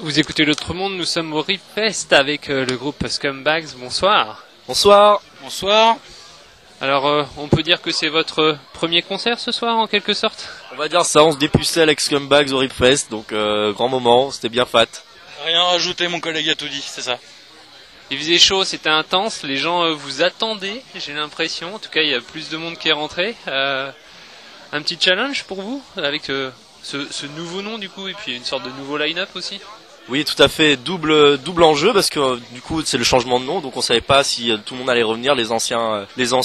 Vous écoutez l'autre monde, nous sommes au Ripfest avec le groupe Scumbags. Bonsoir. Bonsoir. Bonsoir. Alors, on peut dire que c'est votre premier concert ce soir en quelque sorte? On va dire ça, on se dépuçait avec Scumbags au Ripfest, donc grand moment, c'était bien fat. Rien à rajouter, mon collègue a tout dit, c'est ça. Il faisait chaud, c'était intense, les gens vous attendaient, j'ai l'impression. En tout cas, il y a plus de monde qui est rentré. Un petit challenge pour vous avec ce nouveau nom du coup, et puis une sorte de nouveau line-up aussi? Oui, tout à fait, double enjeu parce que du coup c'est le changement de nom, donc on savait pas si tout le monde allait revenir, les anciens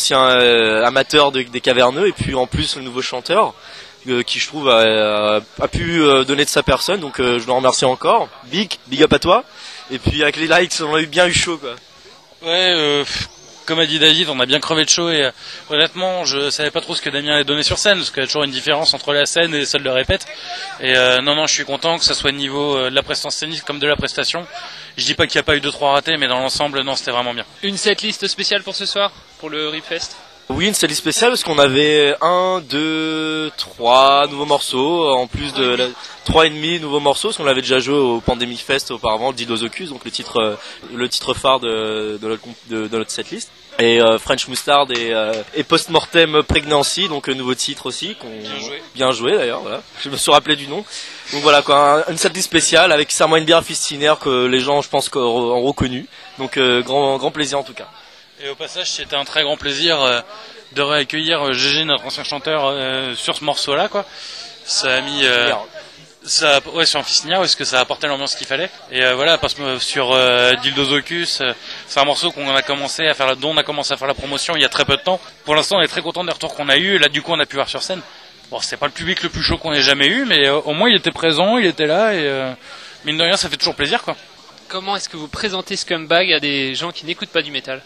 amateurs des caverneux, et puis en plus le nouveau chanteur qui je trouve a pu donner de sa personne, donc je le remercie encore. Big up à toi. Et puis avec les likes, on a bien eu chaud quoi. Ouais, comme a dit David, on a bien crevé de chaud et honnêtement, je savais pas trop ce que Damien allait donner sur scène, parce qu'il y a toujours une différence entre la scène et celle de répète. Et non, je suis content que ça soit au niveau de la prestance scénique comme de la prestation. Je dis pas qu'il n'y a pas eu 2-3 ratés, mais dans l'ensemble, non, c'était vraiment bien. Une setlist spéciale pour ce soir, pour le Ripfest? Oui, une setlist spéciale parce qu'on avait 1, 2, 3 nouveaux morceaux, en plus de 3,5 nouveaux morceaux, parce qu'on l'avait déjà joué au Pandemic Fest auparavant, Dildozocus, donc le titre phare de notre setlist. Et French Mustard et Postmortem Pregnancy, donc nouveau titre aussi, bien joué d'ailleurs, voilà. Je me suis rappelé du nom. Donc voilà quoi, une setlist spéciale avec Serment une bière fistinaire que les gens je pense ont reconnu. Donc grand plaisir en tout cas. Et au passage, c'était un très grand plaisir de réaccueillir GG, notre ancien chanteur, sur ce morceau-là, quoi. Ça a mis, sur un fistinière, parce que ça a apporté l'ambiance qu'il fallait. Et voilà, parce que sur Dildozocus, c'est un morceau dont on a commencé à faire la promotion il y a très peu de temps. Pour l'instant, on est très content des retours qu'on a eu. Là, du coup, on a pu voir sur scène. Bon, c'est pas le public le plus chaud qu'on ait jamais eu, mais au moins il était présent, il était là, et mine de rien, ça fait toujours plaisir, quoi. Comment est-ce que vous présentez Scumbag à des gens qui n'écoutent pas du métal?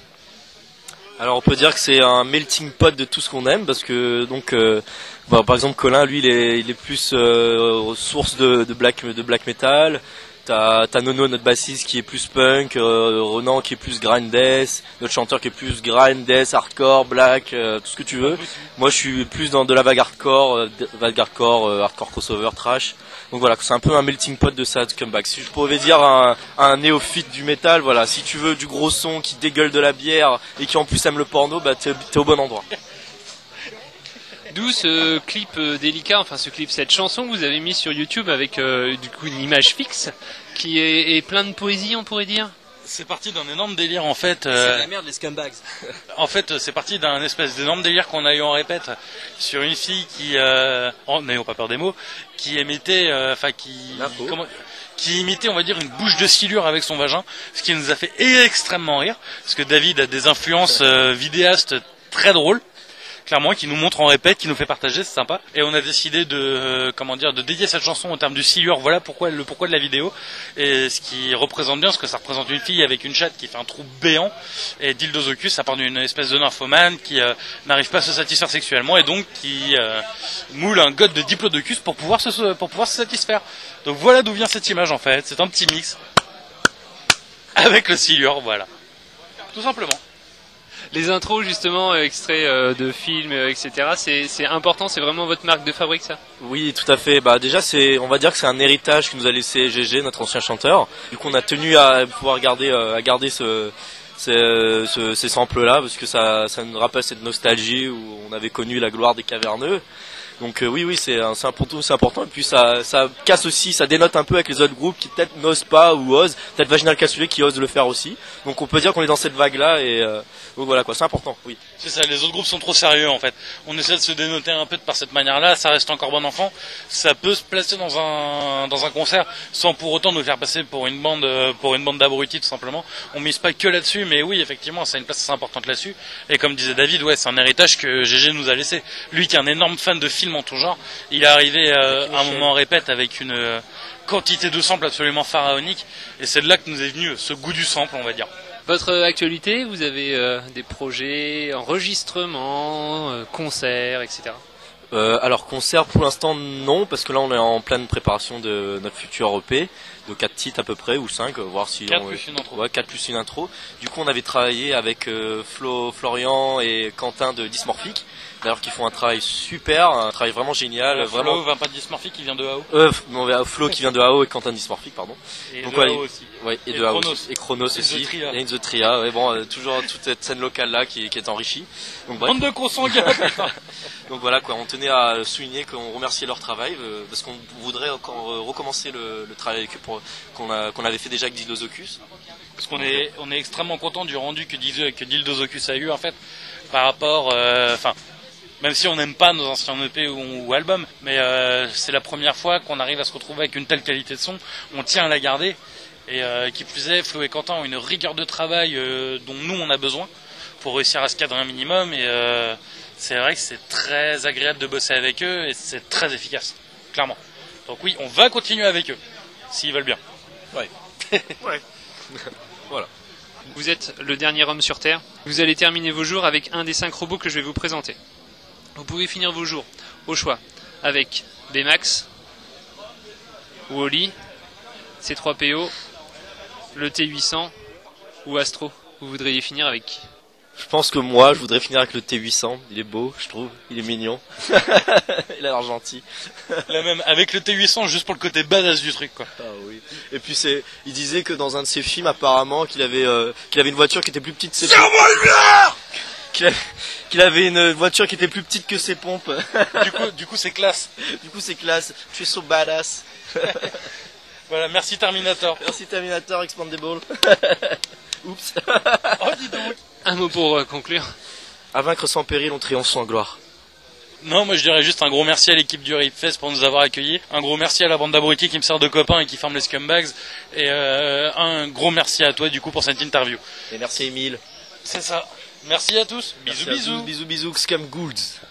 Alors on peut dire que c'est un melting pot de tout ce qu'on aime parce que donc par exemple Colin lui il est plus source de black metal. T'as Nono, notre bassiste, qui est plus punk, Renan qui est plus grind death, notre chanteur qui est plus grind death, hardcore, black, tout ce que tu veux. Moi je suis plus dans de la vague hardcore, hardcore crossover, trash. Donc voilà, c'est un peu un melting pot de ça, de Comeback. Si je pouvais dire un néophyte du métal, voilà, si tu veux du gros son qui dégueule de la bière et qui en plus aime le porno, bah t'es au bon endroit. D'où ce clip délicat, cette chanson que vous avez mis sur YouTube avec du coup une image fixe qui est plein de poésie, on pourrait dire. C'est parti d'un énorme délire en fait. C'est de la merde les Scumbags. En fait, c'est parti d'un espèce d'énorme délire qu'on a eu en répète sur une fille qui, n'ayons pas peur des mots, qui imitait, on va dire, une bouche de silure avec son vagin, ce qui nous a fait extrêmement rire, parce que David a des influences vidéastes très drôles. Clairement, qui nous montre en répète, qui nous fait partager, c'est sympa. Et on a décidé de dédier cette chanson au terme du silure. Voilà le pourquoi de la vidéo. Et ce qui représente bien, parce que ça représente une fille avec une chatte qui fait un trou béant. Et Dildozocus, ça part d'une espèce de nymphomane qui n'arrive pas à se satisfaire sexuellement et donc qui moule un god de diplodocus pour pouvoir se satisfaire. Donc voilà d'où vient cette image en fait. C'est un petit mix avec le silure, voilà. Tout simplement. Les intros justement, extraits de films, etc. C'est important, c'est vraiment votre marque de fabrique ça? Oui, tout à fait. Bah déjà on va dire que c'est un héritage que nous a laissé GG, notre ancien chanteur. Du coup, on a tenu à pouvoir garder ces samples-là parce que ça nous rappelle cette nostalgie où on avait connu la gloire des caverneux. Donc oui, c'est important. Et puis ça casse aussi, ça dénote un peu avec les autres groupes qui peut-être n'osent pas ou osent. Peut-être Vaginal Cassoulet qui ose le faire aussi. Donc on peut dire qu'on est dans cette vague-là et donc voilà quoi, c'est important, oui. C'est ça, les autres groupes sont trop sérieux en fait. On essaie de se dénoter un peu par cette manière-là, ça reste encore bon enfant. Ça peut se placer dans un concert sans pour autant nous faire passer pour une bande d'abrutis tout simplement. On mise pas que là-dessus, mais oui, effectivement, ça a une place assez importante là-dessus. Et comme disait David, ouais, c'est un héritage que GG nous a laissé. Lui qui est un énorme fan de films en tout genre, il est arrivé à un moment en répète avec une quantité de samples absolument pharaonique. Et c'est de là que nous est venu ce goût du sample, on va dire. Votre actualité, vous avez des projets, enregistrements, concerts, etc. Alors concert pour l'instant non, parce que là on est en pleine préparation de notre futur EP, de 4 titres à peu près, ou 5, voir si 4 plus une intro. Ouais, 4 plus une intro. Du coup on avait travaillé avec Florian et Quentin de Dysmorphic, d'ailleurs qui font un travail super, un travail vraiment génial. Vraiment... Flo, pas de Dysmorphic, qui vient de AO. Flo qui vient de AO et Quentin Dysmorphic, pardon. Et donc, de AO aussi. Ouais, et de Chronos. AO aussi. Et Chronos aussi. Et The Tria, ouais, bon, toujours toute cette scène locale là qui est enrichie. Donc bref. Bande de consanguins. Donc voilà quoi, on tenait à souligner qu'on remerciait leur travail parce qu'on voudrait encore recommencer le travail avec eux qu'on avait fait déjà avec Dildozocus. Parce qu'on est extrêmement content du rendu que Dildozocus a eu en fait par rapport, même si on n'aime pas nos anciens EP ou albums, mais c'est la première fois qu'on arrive à se retrouver avec une telle qualité de son, on tient à la garder et qui plus est, Flo et Quentin ont une rigueur de travail dont nous on a besoin pour réussir à se cadrer un minimum et c'est vrai que c'est très agréable de bosser avec eux et c'est très efficace, clairement. Donc oui, on va continuer avec eux, s'ils veulent bien. Ouais. Ouais. Voilà. Vous êtes le dernier homme sur Terre. Vous allez terminer vos jours avec un des 5 robots que je vais vous présenter. Vous pouvez finir vos jours, au choix, avec Baymax, Wally, C3PO, le T800 ou Astro. Vous voudriez finir avec qui? Je pense que moi, je voudrais finir avec le T800. Il est beau, je trouve. Il est mignon. Il a l'air gentil. Là même, avec le T800, juste pour le côté badass du truc, quoi. Ah oui. Et puis il disait que dans un de ses films, apparemment, qu'il avait une voiture qui était plus petite que ses pompes. Qu'il avait une voiture qui était plus petite que ses pompes. Du coup, c'est classe. Du coup, c'est classe. Tu es so badass. Voilà, merci Terminator. Merci Terminator, Expandable. Oups. Oh, dis donc. Un mot pour conclure. À vaincre sans péril, on triomphe sans gloire. Non, moi je dirais juste un gros merci à l'équipe du Ripfest pour nous avoir accueillis. Un gros merci à la bande d'abrutis qui me sert de copain et qui forme les Scumbags. Et un gros merci à toi du coup pour cette interview. Et merci Emile. C'est ça. Merci à tous. Bisous, Merci à bisous. tous. Bisous, bisous, Scum Goulds.